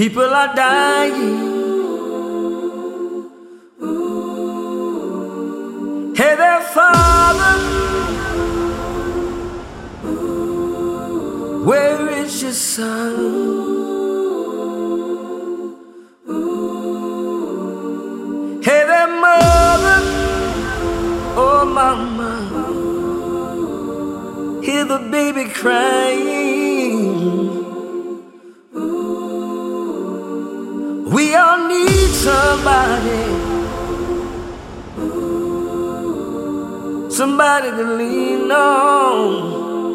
People are dying. Hey there, Father, where is your son? Hey there, Mother, oh Mama, hear the baby crying. We all need somebody to lean on.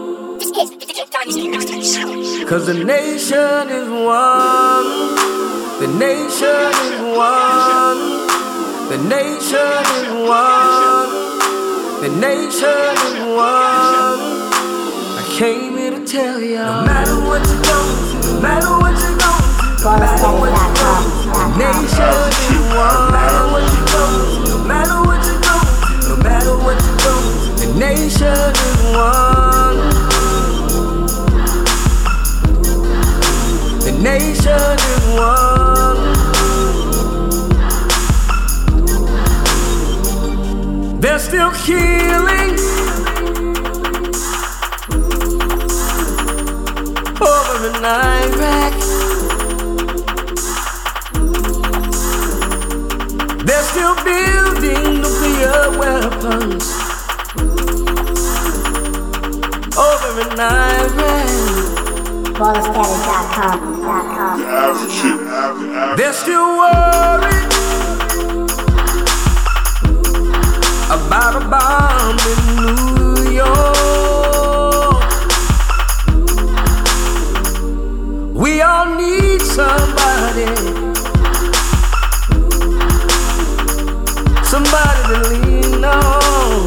'Cause the nation is one. The nation is one. The nation is one. The nation is one. I came here to tell you, no matter what you're going through, no matter what you're going through, no matter what you're going through, the nation is one. No matter what you're going through, no matter what you're going through, no matter what you're going through, the nation is one. The nation is one. They're still killing over in Iraq. They're still building nuclear weapons over in Iraq. They're still worried about a bomb in New York. We all need somebody to lean on.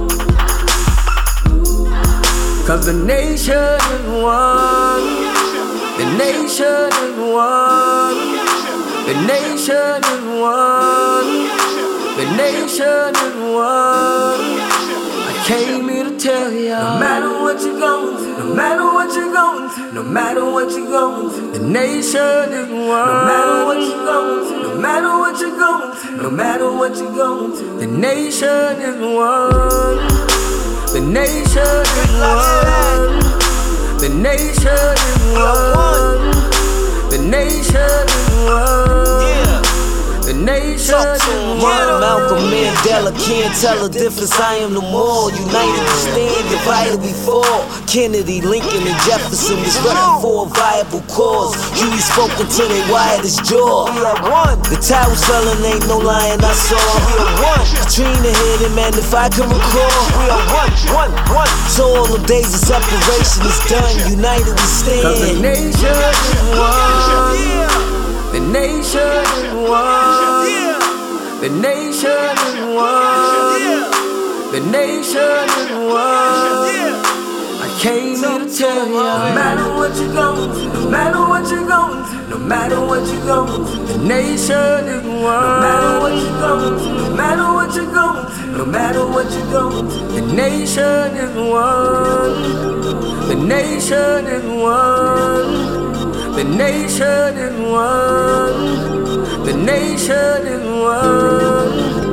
'Cause the nation is one. The nation is one. The nation is one. The nation is one. I came here to tell you, no matter what you're going through, no matter what you're going through, no matter what you're going through, the nation is one. No matter what you're going through, no matter what you're going through, no matter what you're going through, the nation is one. The nation is one. The nation is one. The nation is one. The nation is one. Malcolm Mandela can't tell the difference. I am no more. United we stand, divided we fall. Kennedy, Lincoln, and Jefferson was running for a viable cause. Huey spoke until they wired his jaw. We are one. The towers fellin' ain't no lying. I saw. We are one. Katrina hit him, man, if I can recall. We are one. So all the days of separation is done. United we stand. 'Cause the nation is one. The nation is one. The nation is one. The nation is one. I came here to tell you, no matter what you're going through, no matter what you're going through, no matter what you're going through, the nation is one. No matter what you're going through, no matter what you're going through, no matter what you're going through, the nation is one. The nation is one. The nation is one. The nation is one.